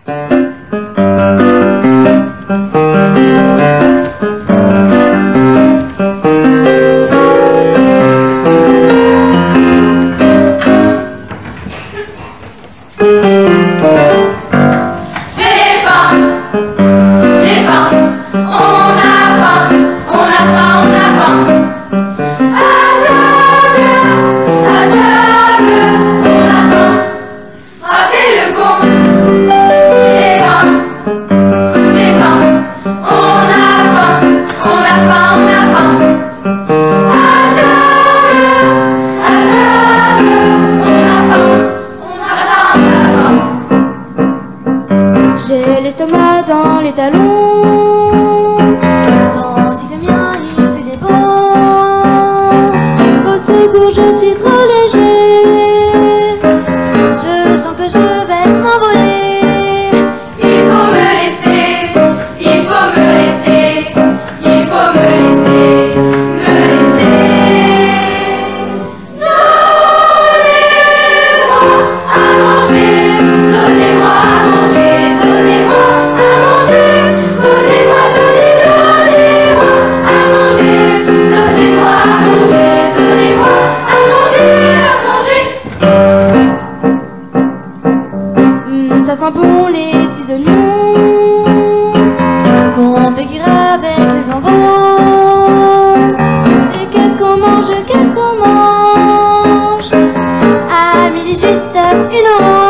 J'ai l'estomac dans les talons, tandis que le mien il fait des bonds. Au secours, je suis trop léger, je sens que je vais m'envoler. Il faut me laisser, il faut me laisser, il faut me laisser, me laisser. Donnez-moi à manger, donnez-moi à manger. Donnez-moi à manger, donnez-moi, donnez-moi à manger, donnez-moi à manger, donnez-moi à manger, Ça sent bon les petits oignons qu'on fait cuire avec les jambons. Et qu'est-ce qu'on mange, qu'est-ce qu'on mange? À midi juste une orange.